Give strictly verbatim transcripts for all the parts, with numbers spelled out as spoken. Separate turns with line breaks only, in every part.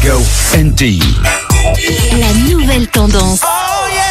Go N T I.
La nouvelle tendance.
Oh yeah!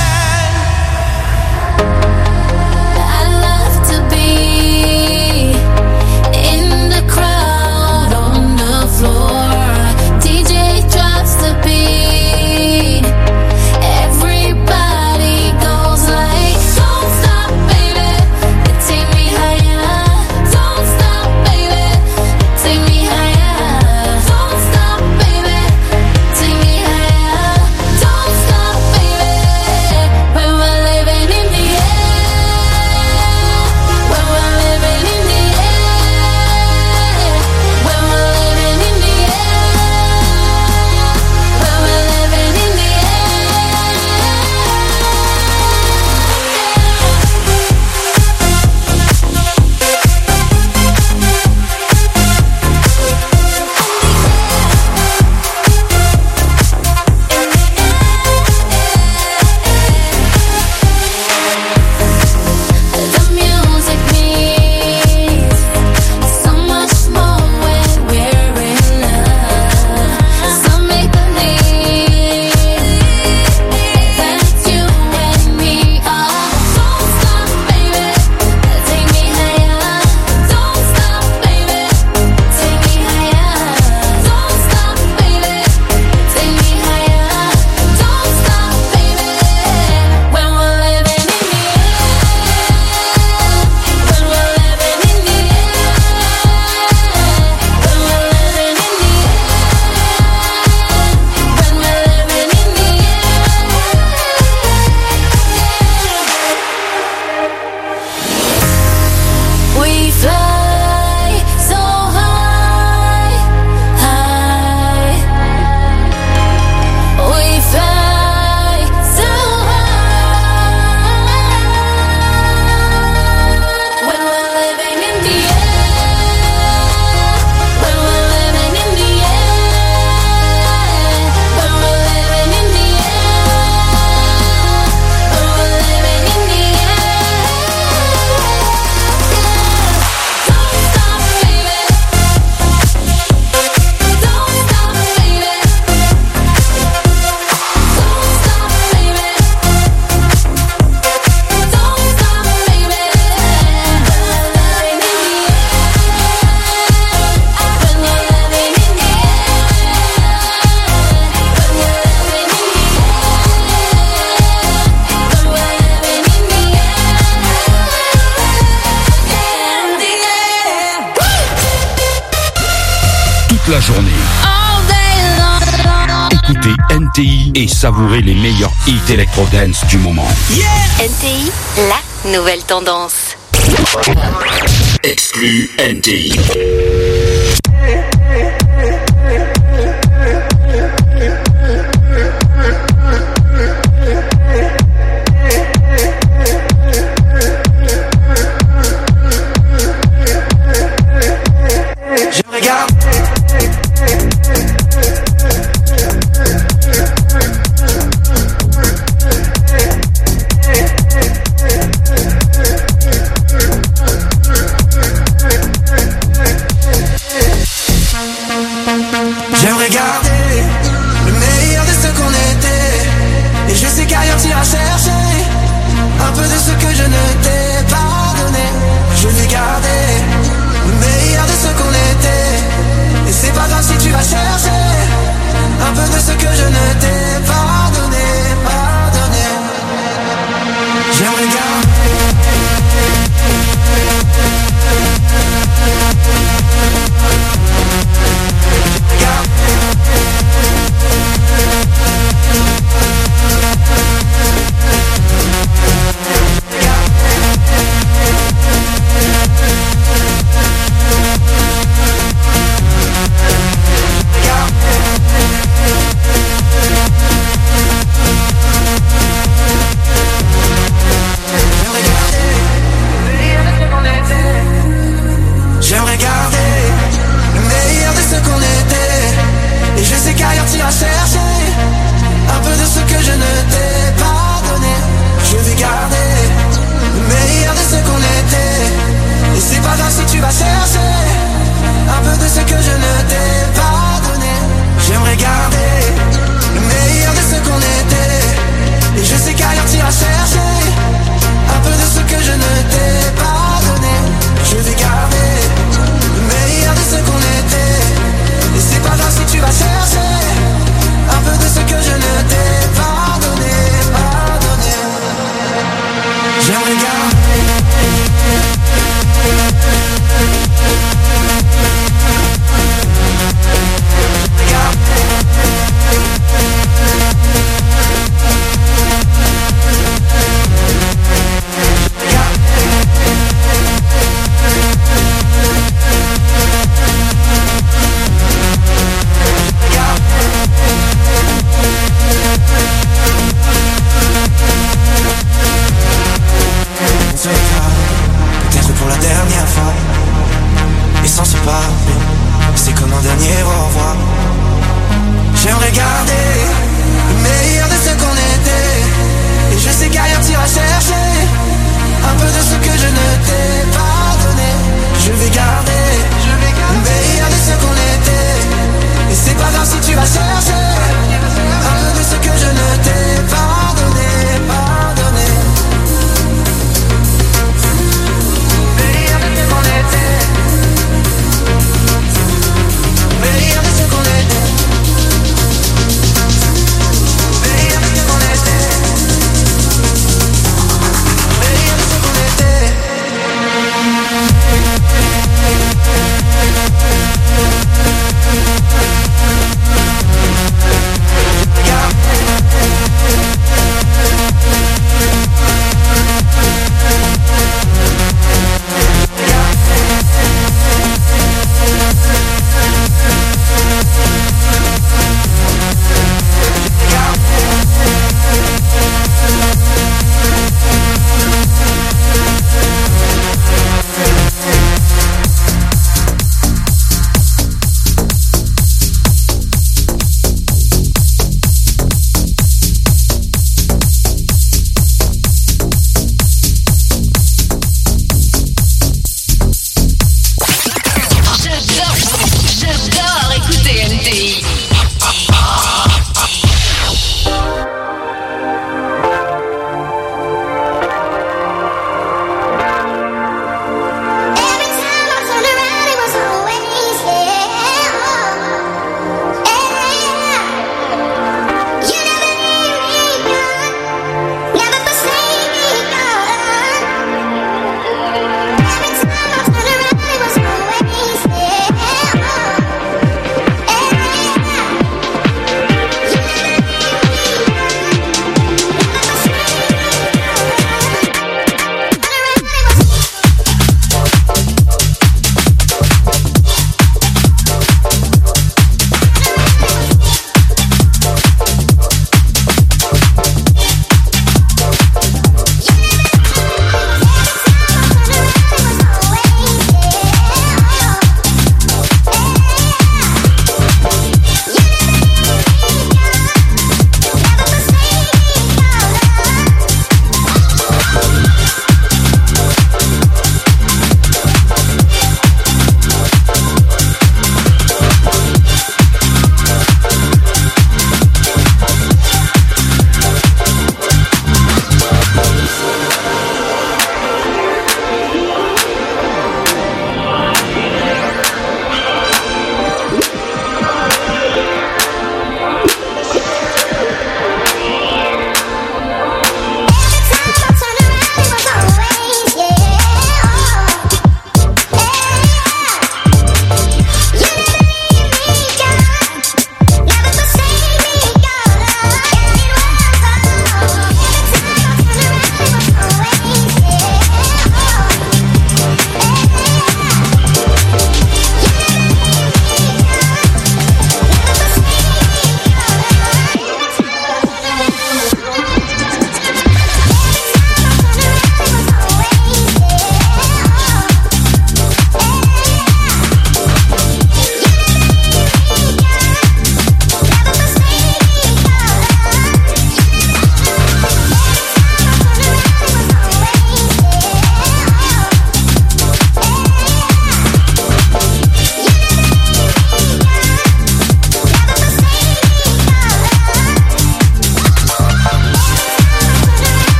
La journée. Écoutez N T I et savourez les meilleurs hits électro-dance du moment.
Yeah! N T I, la nouvelle tendance.
Exclu N T I.
Je regarde. c'est comme un dernier au revoir. J'aimerais garder le meilleur de ce qu'on était. Et je sais qu'ailleurs t'iras chercher un peu de ce que je ne t'ai pas donné. Je vais garder le meilleur de ce qu'on était. Et c'est pas grave si tu vas chercher un peu de ce que je ne t'ai pas donné, pas donné. Meilleur de ce qu'on était. Meilleur de ce qu'on était. Meilleur de ce qu'on était. Meilleur de ce qu'on était.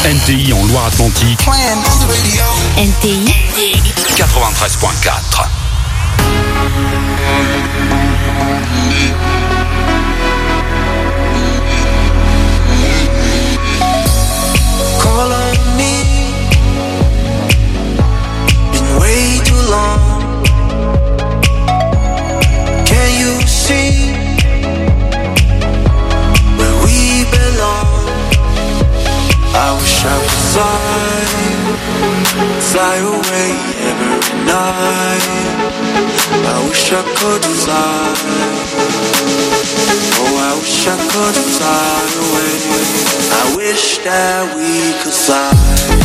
N T I en Loire-Atlantique.
N T I
quatre-vingt-treize point quatre.
Call on me. Been way too long. Can you see where we belong? I wish I could fly, fly away every night. I wish I could fly. Oh, I wish I could fly away. I wish that we could fly.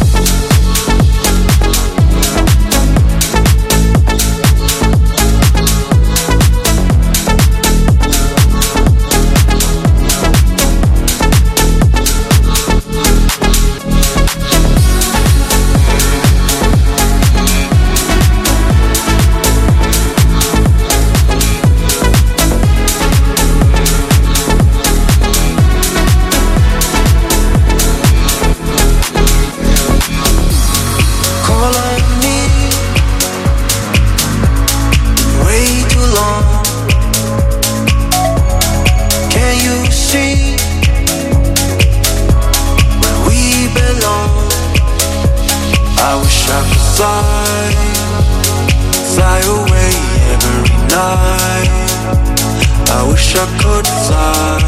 Fly, fly away every night. I wish I could fly.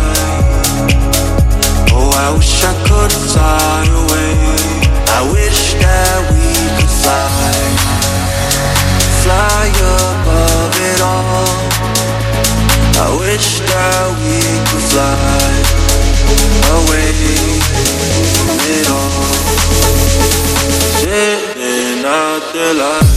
Oh, I wish I could fly away. I wish that we could fly. Fly above it all. I wish that we could fly away from it all. Sitting out the light.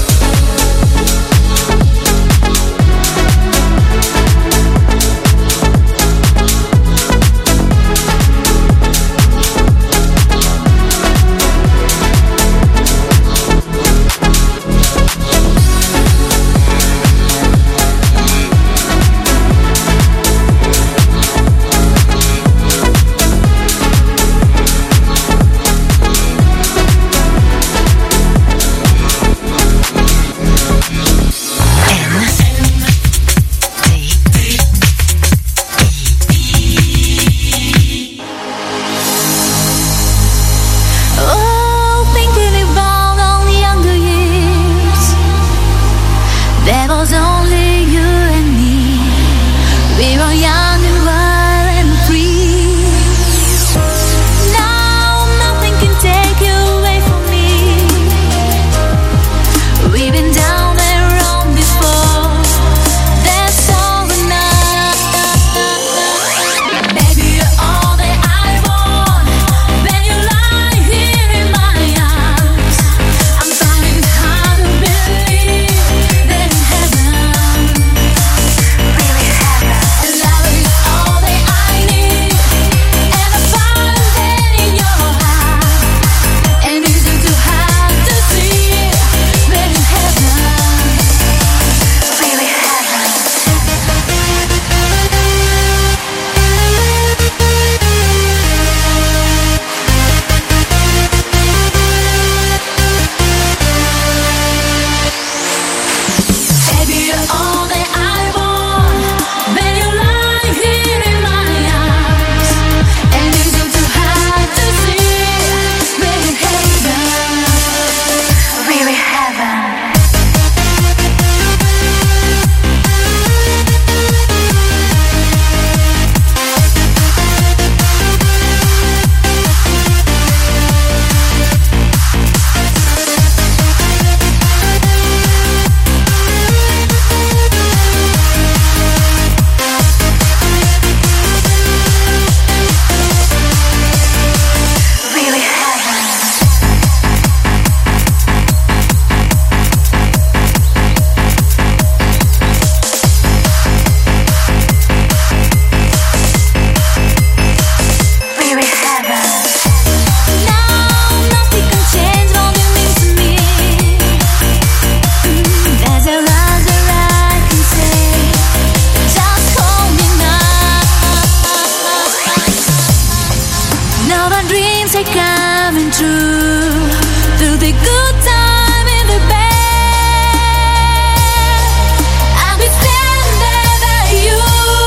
true through the good time and the bad. I'll be standing by you.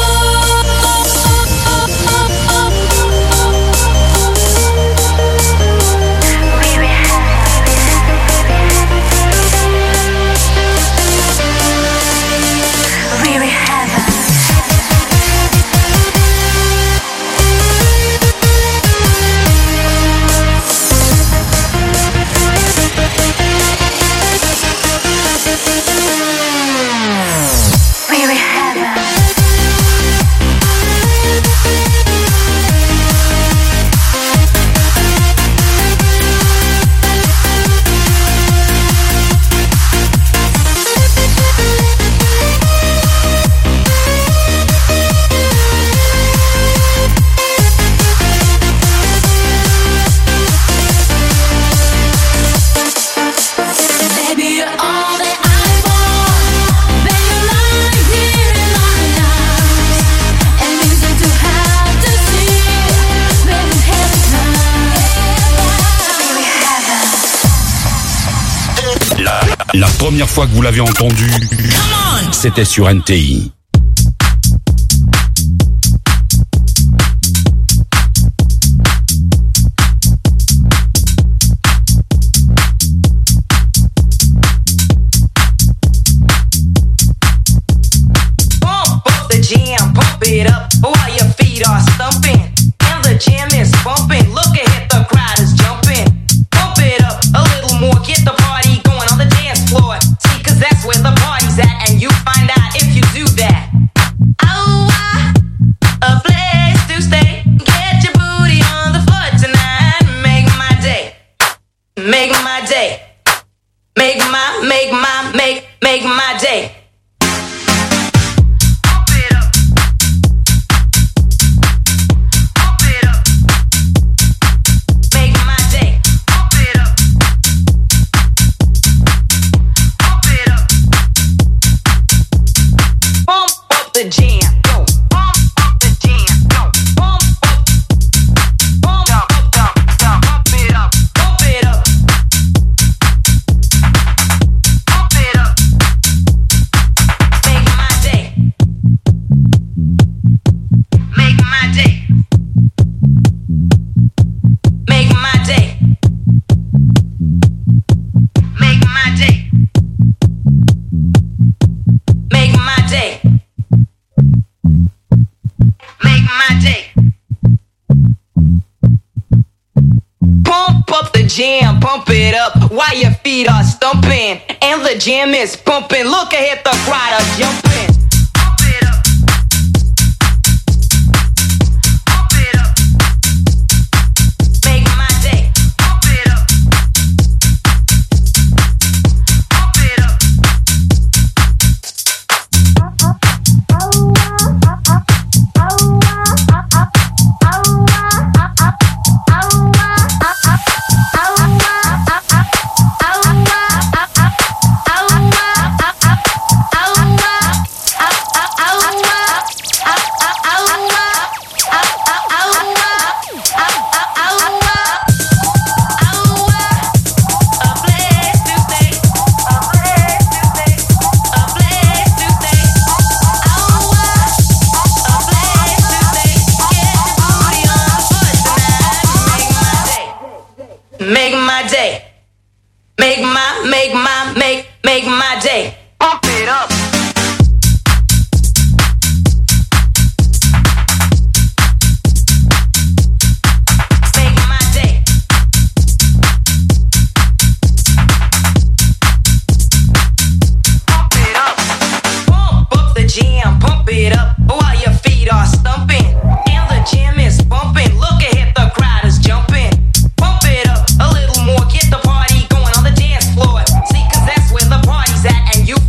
La première fois que vous l'avez entendu, c'était sur N T I.
Pump up the jam, pump it up while your feet are stumping. And the jam is bumping. Look ahead, the crowd is jumping. Pump it up a little more, get the party going on the dance floor. See, cause that's where the party's at, and you find out if you do that. Oh, I, a place to stay. Get your booty on the floor tonight. Make my day. Make my day. Make my, make my, make, make my day. Pump it up. Pump it up. Make my day. Pump it up. Pump it up. Pump up the jam. Go. Pump up the jam. Go. Pump up. Pump up, up, up. Pump it up. Pump it up. Pump it up. Make my day. Make my day. Make my day. Make my day. Make my day. Make my day. Pump up the jam, pump it up while your feet are stumping. And the jam is pumping. Look ahead, the crowd are jumping. Pump it up. Pump it up. Make my day. Pump it up. Pump it up. Make my day. Make my, make my, make, make my day. Pump it up. Make my day. Pump it up. Pump up the jam, pump it up while your feet are stumping. And the jam is bumping. Look ahead, the crowd is jumping. Pump it up a little more, get the party going on the dance floor. See, cause that's where the party's at, and you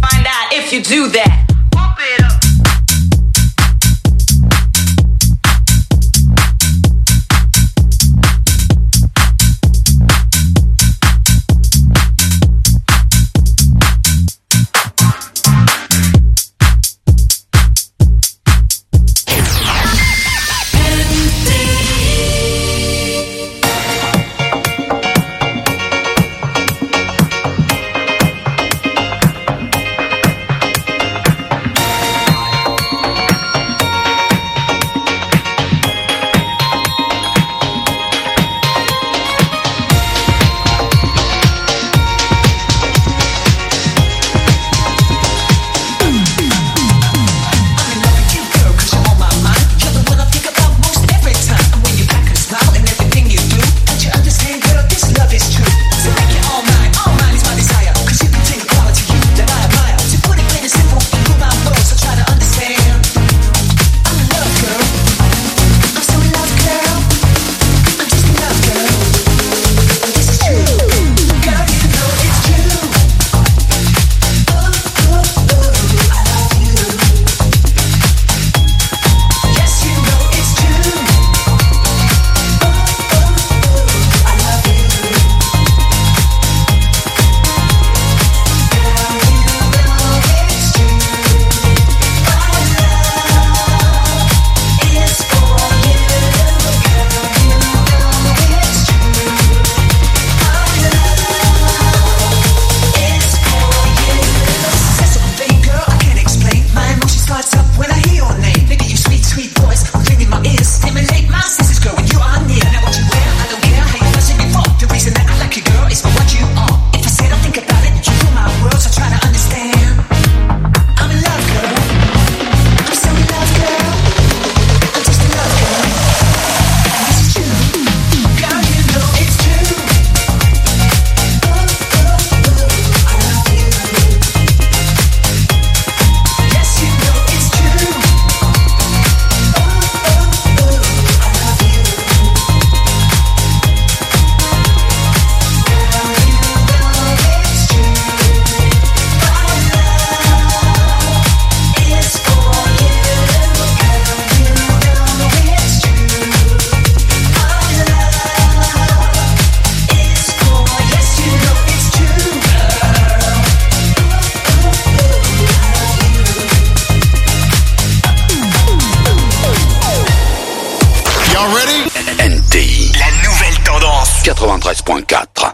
Y'all ready?
N T I.
La nouvelle tendance.
quatre-vingt-treize point quatre.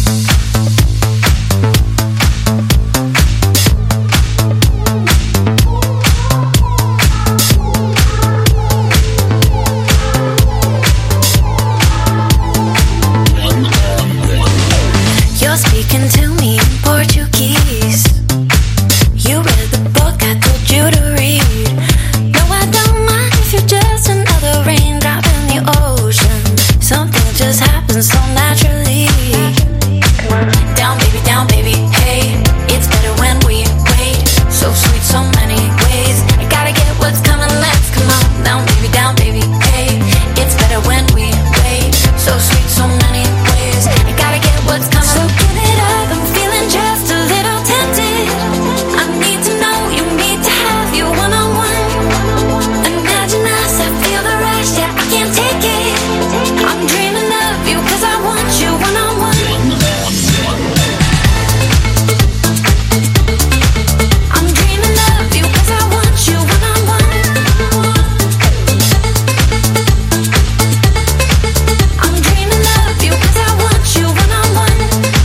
You're speaking to me in Portuguese. You read the book I told you to read. No, I don't mind if you're just another raindrop in the ocean. Something just happens so naturally. Down, baby, down, baby, hey. It's better when we wait. So sweet, so many ways. I gotta get what's coming, let's come on. Down, baby, down, baby, hey. It's better when we wait. So sweet, so many ways. I gotta get what's coming. So give it up, I'm feeling just a little tempted. I need to know, you need to have you one-on-one. Imagine us, I feel the rush, yeah, I can't take it. I'm dreaming of you, cause I want you one-on-one. I'm dreaming of you, cause I want you one-on-one. I'm dreaming of you, cause I want you one-on-one.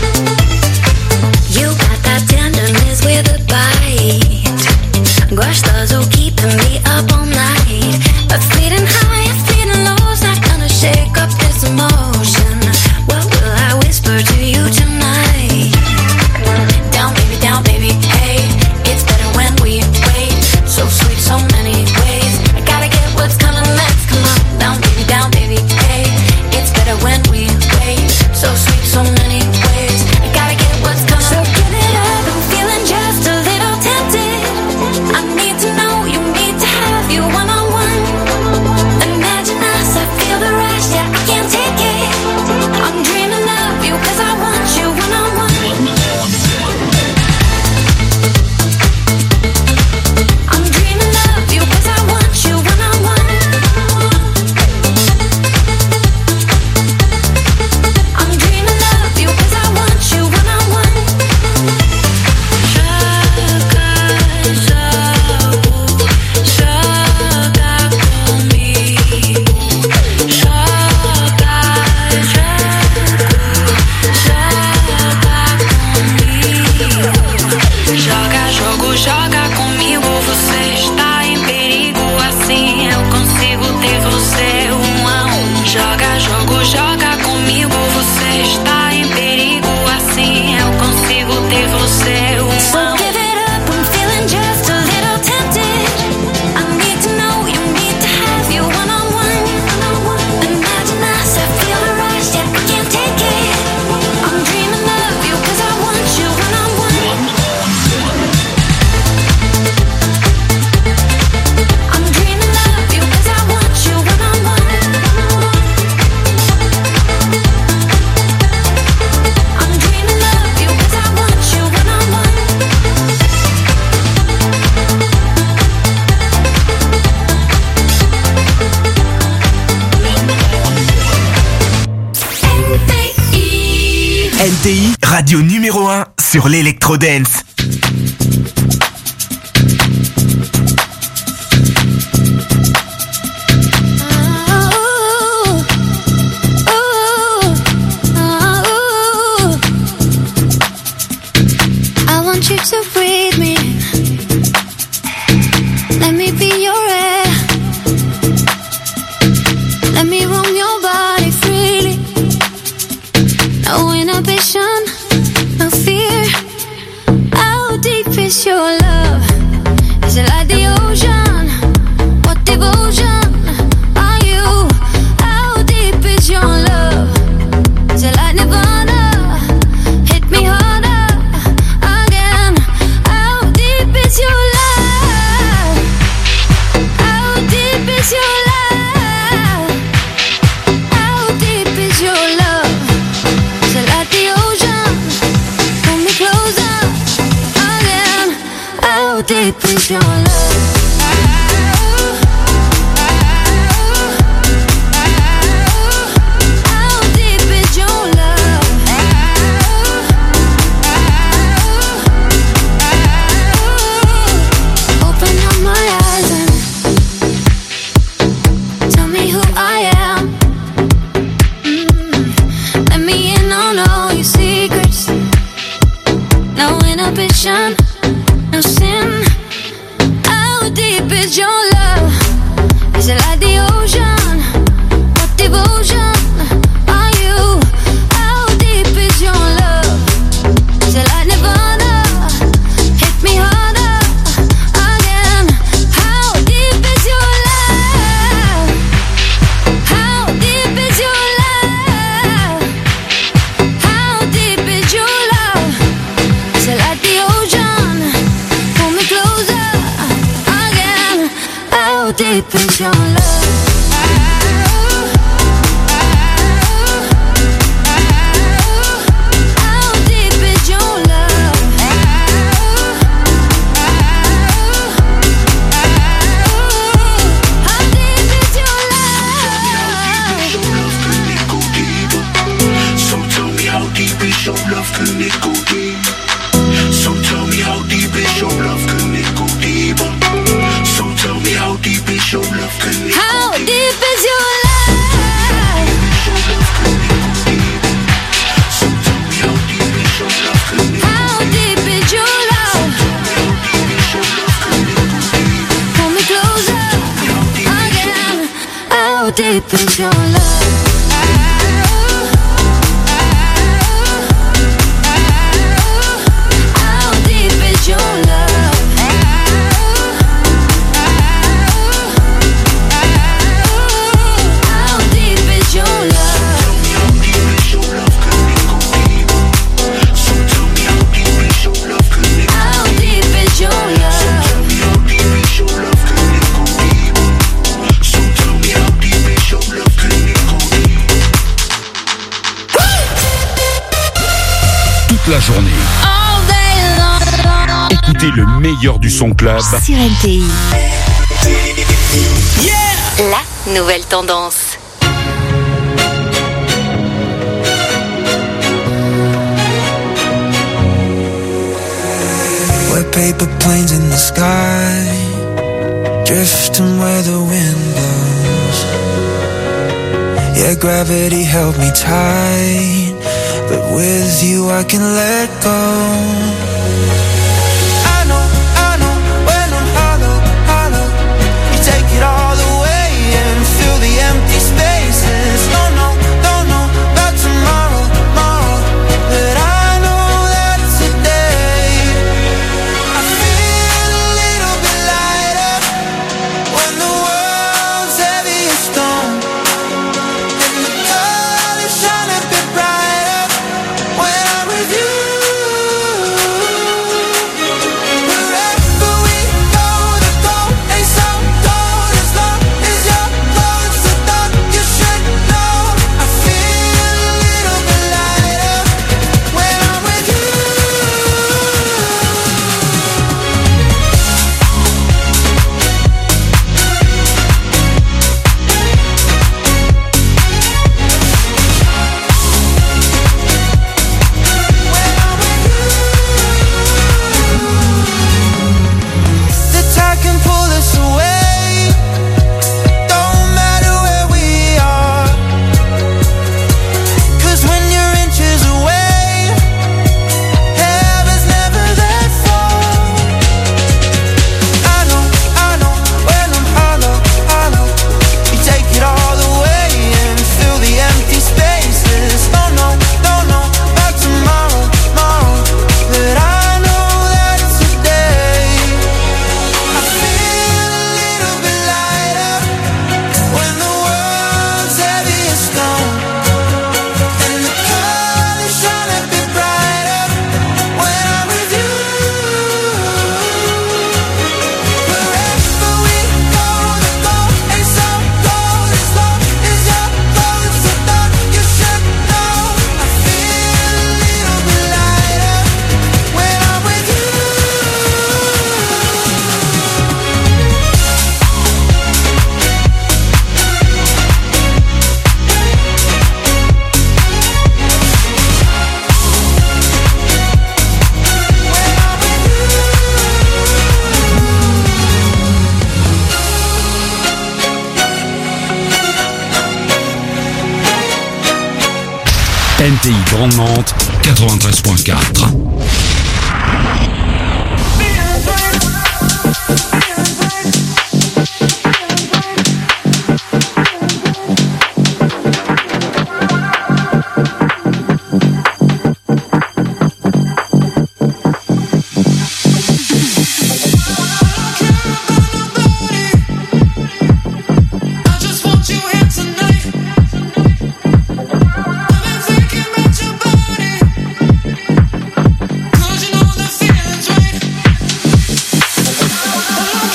You got that tenderness with a bite. Gostoso, keeping me up all night. But feeling high, feeling low's not gonna shake up this emotion. What will I whisper to you tonight? Down, baby, down, baby, hey. It's better when we wait. So sweet, so many ways. I gotta get what's coming, let's come on. Down, baby, down, baby, hey. It's better when we wait. So sweet, so many ways. I gotta get what's coming. So give it up, I'm feeling just a little tempted. I need to know, you need to have you one-on-one. Imagine us, I feel the rush, yeah, I can't take it. I'm dreaming of you, cause I want you one-on-one. I'm dreaming of you, cause I want you one-on-one. I'm dreaming of you, cause I want you one-on-one. Joga, jogo, joga comigo. Você está em perigo, assim eu consigo ter você um a um. Joga, jogo, joga comigo. Você está em perigo, assim eu consigo ter você um a um. So give it up, I'm feeling just a little tempted. I need to know, you need to have you one-on-one. Imagine us, I feel the rush, yeah, I can't take it. I'm dreaming of you, cause I want you one-on-one. I'm dreaming of you, cause I want you one-on-one. I'm dreaming of you, cause I want you one-on-one.
N T I, radio numéro un sur l'électro-dance.
I want you to breathe me. Let me be your air. Let me roam your body freely. No inhibition, no fear. How deep is your love? Is it like the ocean? What devotion are you? How deep is your love? Is it like Nirvana? Hit me harder again. How deep is your love? How deep is your love? How deep is your love? Is it like the ocean? Pull me closer again. How deep is your love? How deep is your love? Open up my eyes and tell me who I am. How deep is your love? How deep is your love? How deep is your love? So tell me how deep is your love? How deep is your love?
Toute la journée. Écoutez le meilleur du son club
sur N T I. La nouvelle tendance.
We're paper planes in the sky, drifting where the wind blows. Yeah, gravity held me tight, but with you I can let go. I know, I know, when I'm hollow, hollow, you take it all away and fill the empty spaces. Don't know, don't know about tomorrow, tomorrow, but I know that today I feel a little bit lighter when the world's heavy as stone, and the colors shine a bit brighter when I'm with you. Wherever we go, the goal ain't so cold as long as you're close. I thought you should know I feel a little bit lighter when I'm with you. The tide can pull us away, don't matter where we are, 'cause when you're inches away, heaven's never that far. I know, I know, when I'm hollow, hollow, you take it all away and fill the empty spaces. Don't know, don't know about tomorrow, tomorrow, but I know that today I feel a little bit lighter when the world's heavy as stone, and the colors shine a bit brighter when I'm with you. Wherever we go, the goal ain't so cold as long as you're close. I thought you should know I feel a little bit lighter when I'm with you.
N T I Grande Mantes quatre-vingt-treize point quatre.
I just want you here tonight. I've been thinking about your body, 'cause you know the feeling's right.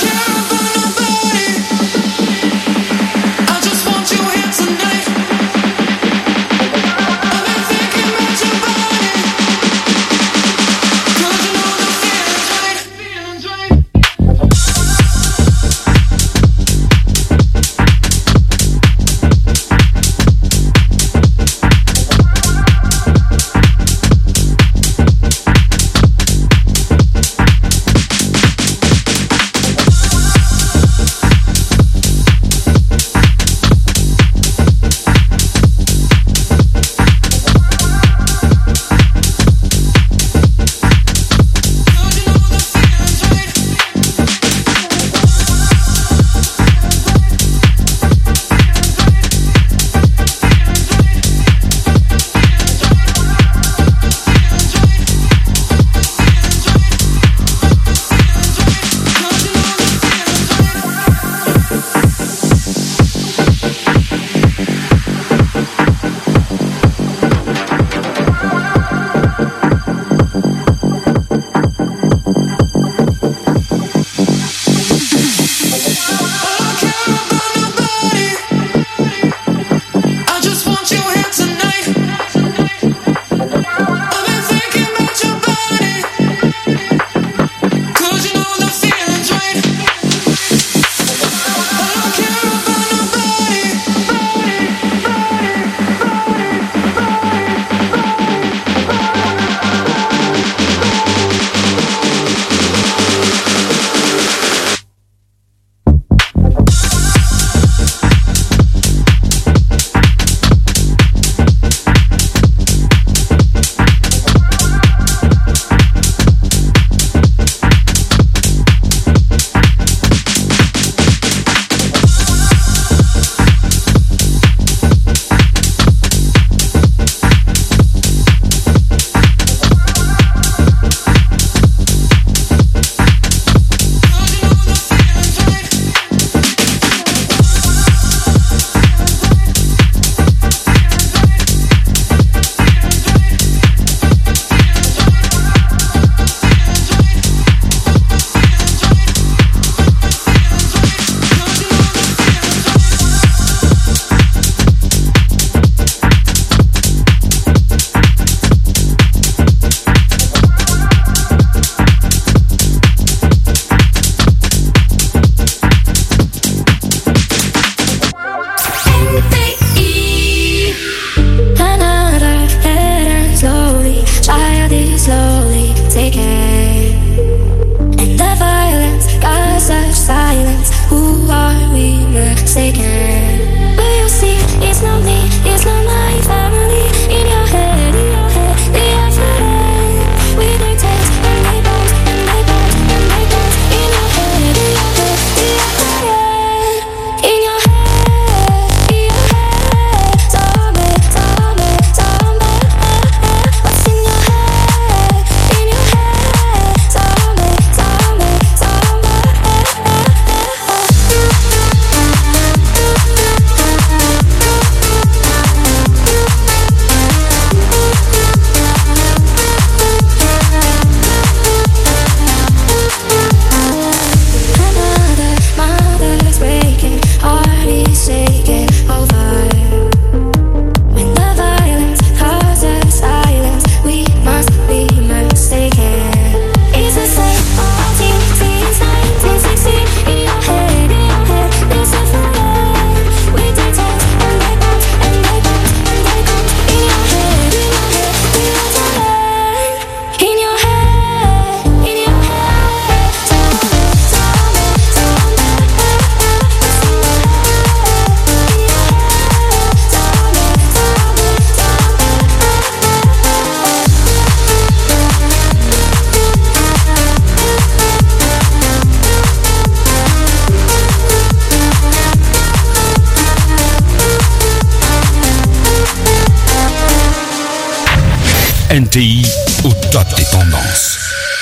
N T I au top des tendances.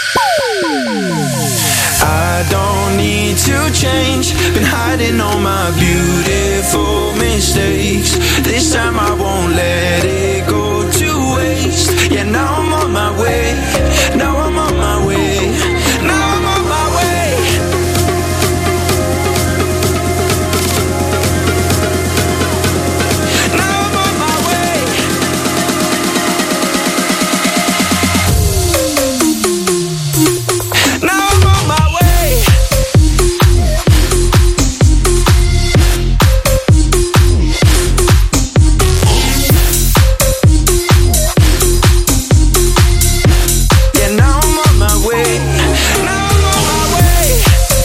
I don't need to change. Been hiding all my beautiful mistakes. This time I won't let it go to waste. Yeah, now I'm on my way. Now I'm on my way. Now I'm on my way. Now I'm on my way. Now I'm on my way. Yeah, now I'm on my way. Now I'm on my way.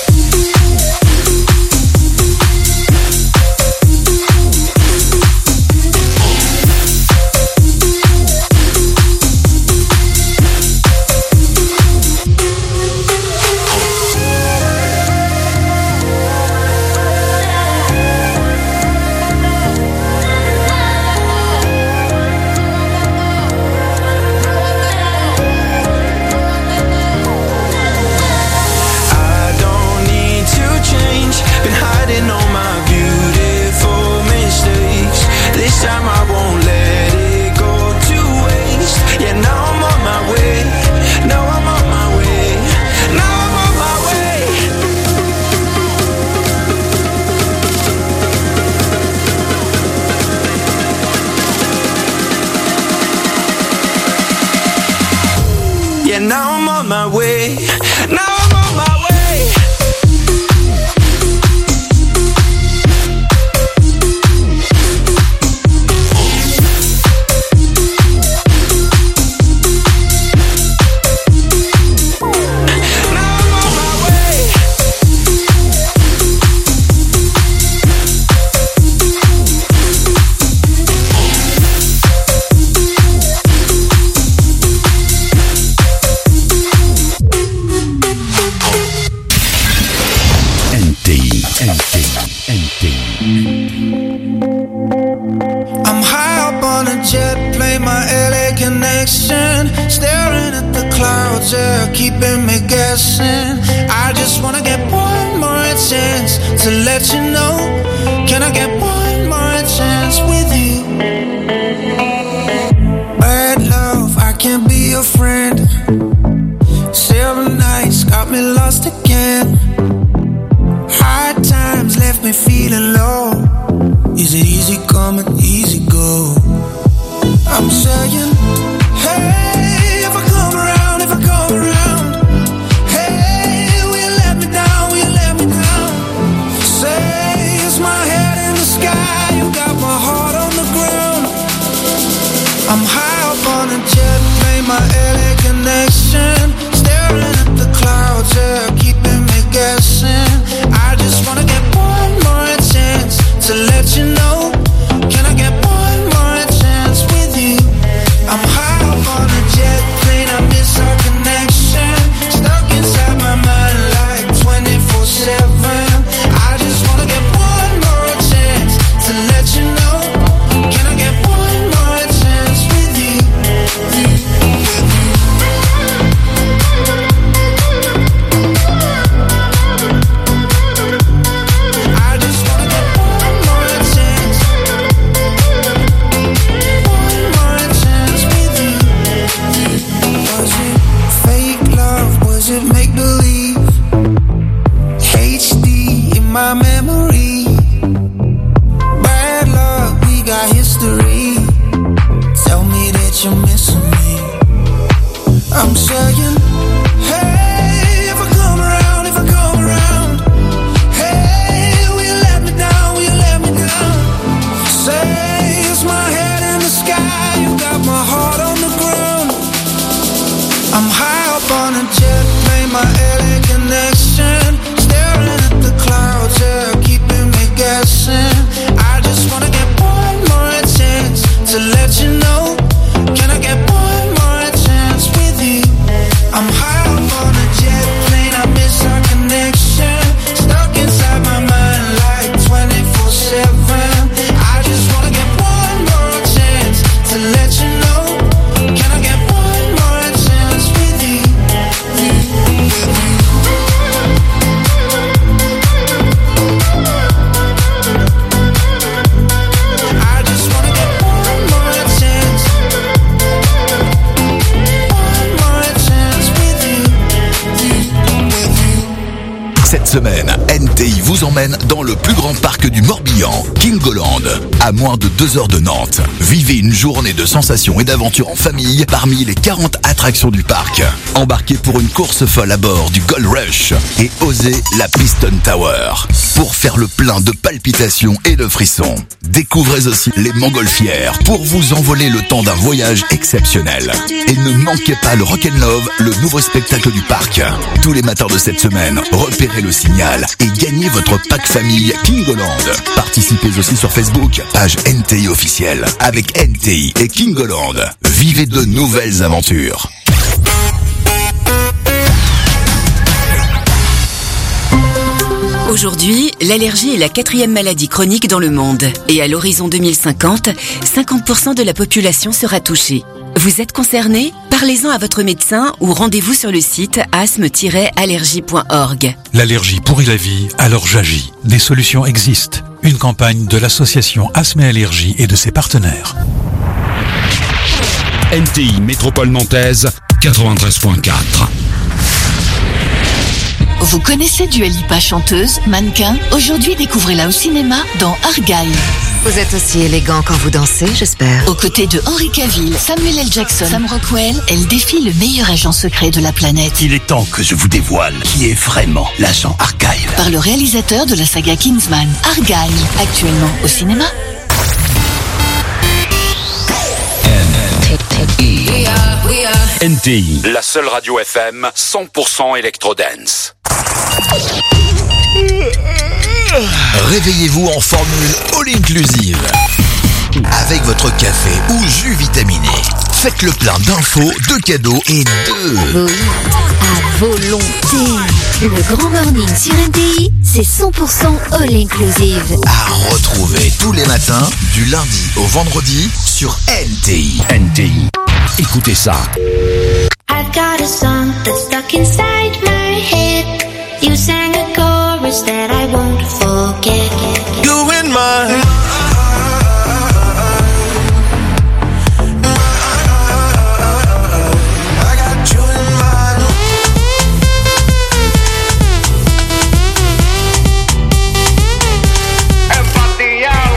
I don't need to change. Been hiding all my beautiful mistakes. This time I won't let it go to waste. Yeah, now I'm on my way. Now I'm on my way. Now I'm on my way. Yeah, now I'm on my way. Now I'm on my way. Now I'm on my way.
N T I, N T I, N T I.
I'm high up on a jet plane, my L A connection. Staring at the clouds, yeah, keeping me guessing. I just wanna get one more chance to let you know. Can I get one more chance with you? Bad love, I can't be your friend. Silver nights got me lost again. Hard times left me feeling low. Is it easy coming, easy go? I'm saying, hey, if I come around, if I come around, hey, will you let me down, will you let me down? Say, is my head in the sky, you got my heart on the ground. I'm high up on a jet plane, my L A connection. Staring at the clouds, yeah, keeping me guessing. I just wanna get one more chance to let you know. Can I get one more chance with you? I'm high up on a jet
semaine, N T I vous emmène dans le plus grand parc du Morbihan, Kingoland, à moins de deux heures de Nantes. Vivez une journée de sensations et d'aventures en famille parmi les quarante attractions du parc. Embarquez pour une course folle à bord du Gold Rush et osez la Piston Tower pour faire le plein de palpitations et de frissons. Découvrez aussi les montgolfières pour vous envoler le temps d'un voyage exceptionnel. Et ne manquez pas le Rock'n'Love, le nouveau spectacle du parc. Tous les matins de cette semaine, repérez le signal et gagnez votre pack famille Kingoland. Participez aussi sur Facebook, page N T I officielle. Avec N T I et Kingoland, vivez de nouvelles aventures.
Aujourd'hui, l'allergie est la quatrième maladie chronique dans le monde. Et à l'horizon deux mille cinquante, cinquante pour cent de la population sera touchée. Vous êtes concerné ? Parlez-en à votre médecin ou rendez-vous sur le site asthme tiret allergie point org.
L'allergie pourrit la vie, alors j'agis. Des solutions existent. Une campagne de l'association Asthme et Allergie et de ses partenaires.
N T I Métropole Nantaise, quatre-vingt-treize point quatre.
Vous connaissez Dua Lipa, chanteuse, mannequin? Aujourd'hui, découvrez-la au cinéma dans Argyle.
Vous êtes aussi élégant quand vous dansez, j'espère.
Aux côtés de Henry Cavill, Samuel L. Jackson, Sam Rockwell, elle défie le meilleur agent secret de la planète.
Il est temps que je vous dévoile qui est vraiment l'agent Argyle.
Par le réalisateur de la saga Kingsman, Argyle, actuellement au cinéma.
N T I, la seule radio F M cent pour cent électro-dance.
Réveillez-vous en formule all-inclusive. Avec votre café ou jus vitaminé. Faites le plein d'infos, de cadeaux et de...
Oui, à volonté. Le Grand Morning sur N T I, c'est cent pour cent all-inclusive.
À retrouver tous les matins, du lundi au vendredi, sur N T I.
N T I. Écoutez ça.
I've got a song that's stuck inside my head. You sang a chorus that I won't forget.
You in my I got you in my empathy out.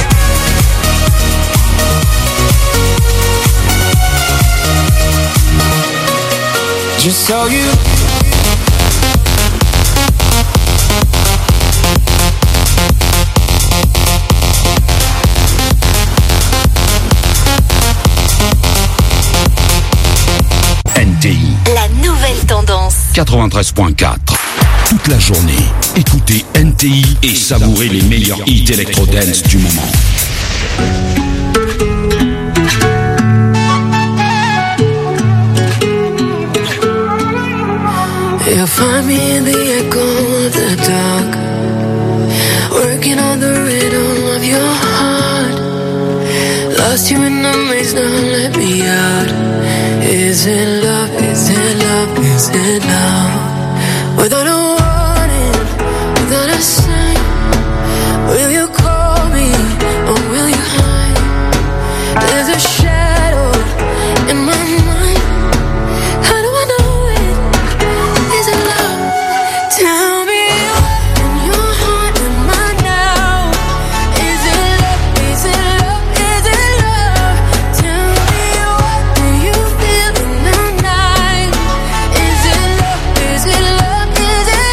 Just so you
N T I.
La nouvelle tendance.
quatre-vingt-treize point quatre. Toute la journée, écoutez N T I et savourez les meilleurs hits électro-dance du moment.
You'll find me in the echo of the dark, working on the rhythm of your heart. Lost you in the maze, now let me out. Is it love, is it love, is it love? Without a warning, without a sign, will you call me or will you hide? There's a shadow in my mind. How do I know it? Is it love? Tell me what in your heart am I now? Is it love? Is it love? Is it love? Tell me what do you feel in the night? Is it love? Is it love? Is it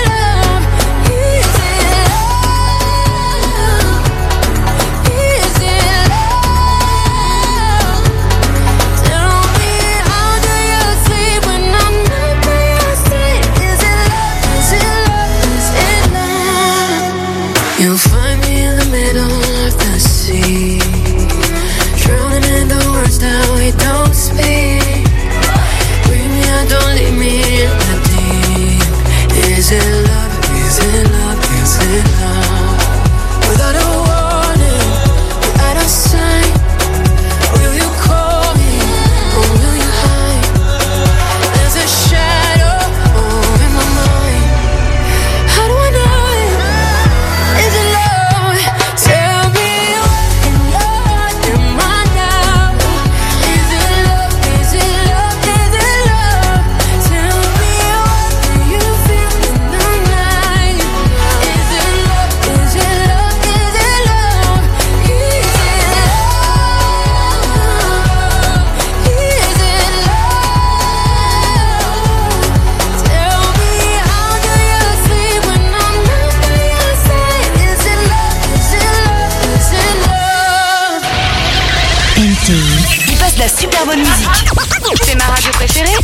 T I.
Il passe de la super bonne musique.
C'est ma radio préférée.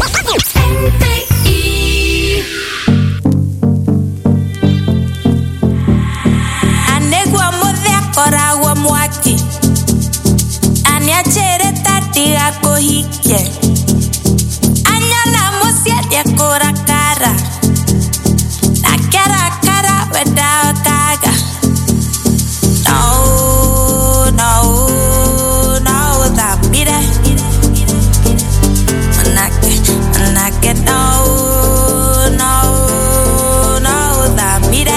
Anegwa modhia koragwa mwaki Aniachere tatiga kohike Anyana musiedia kora kara Nakera kara weda kaga No, no, no, that mire Manake, manake, no, no, no, that mire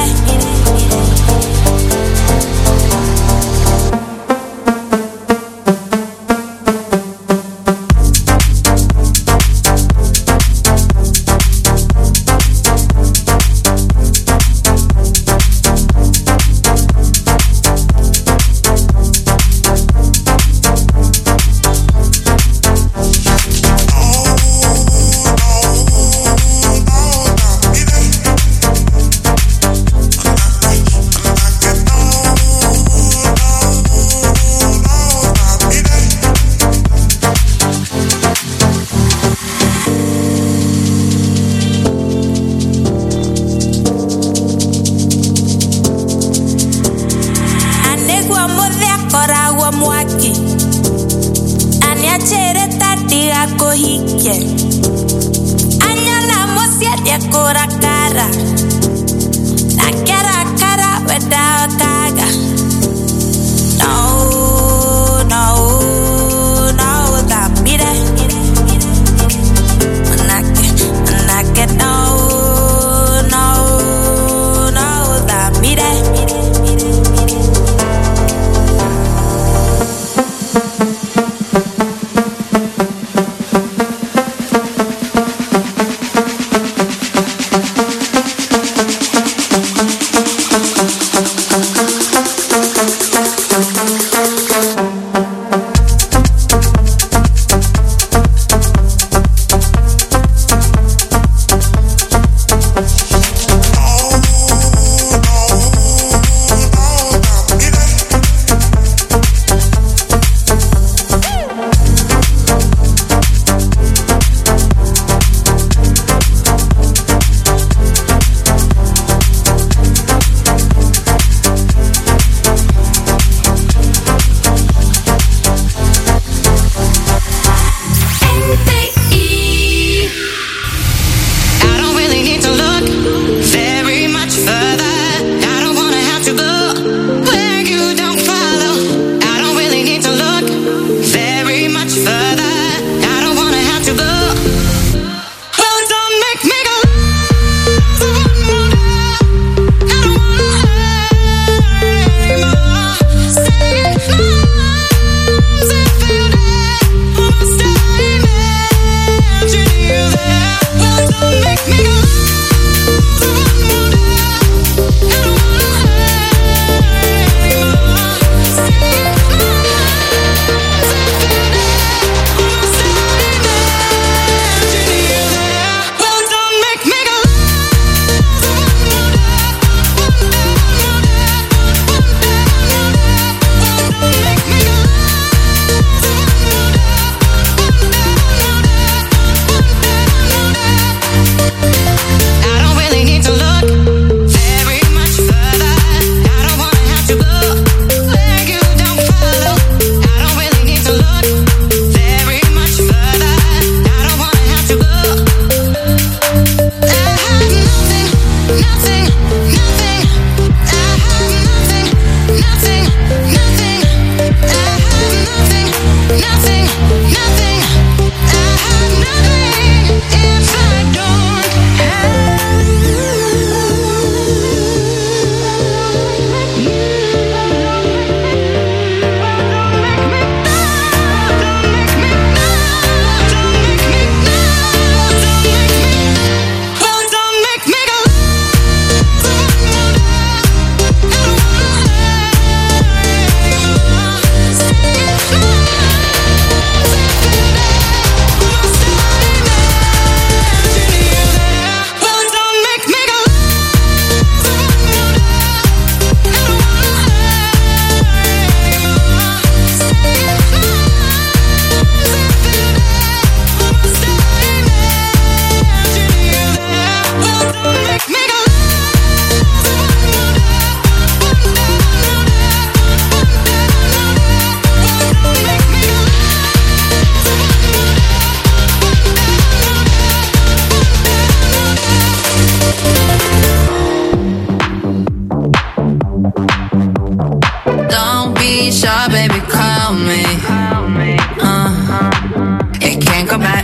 call me. Uh, it can't go back.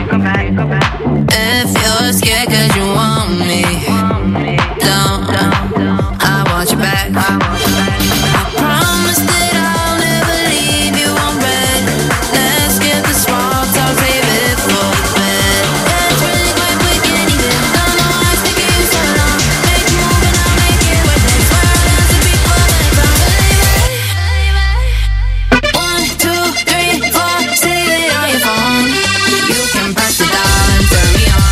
If you're scared cause you want me, don't, I want you back. I promise that I'll never leave you on red. Let's get the small talk, save it for bed. It's really quite quick and even. Don't know why it's taking you so long. Make you move and I'll make it worth it. Swear I'll answer before the time. One, two, three, four, save it on your phone. You can press the dial and turn me on.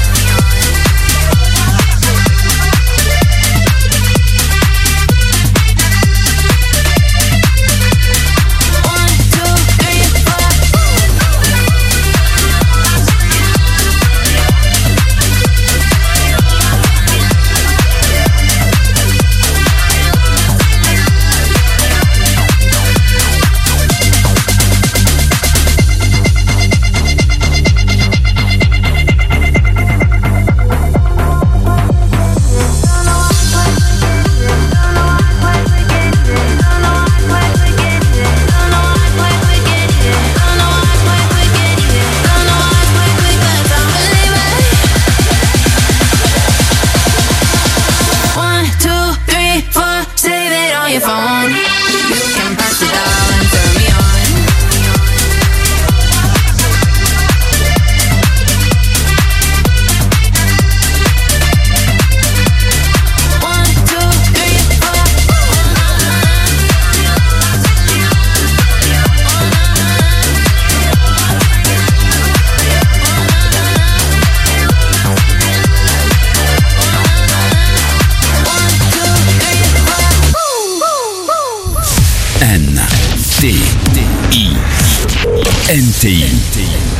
One, two, three, four, save it on your phone. You can press the dial and turn me on. One, two, three, four.
N T I N T I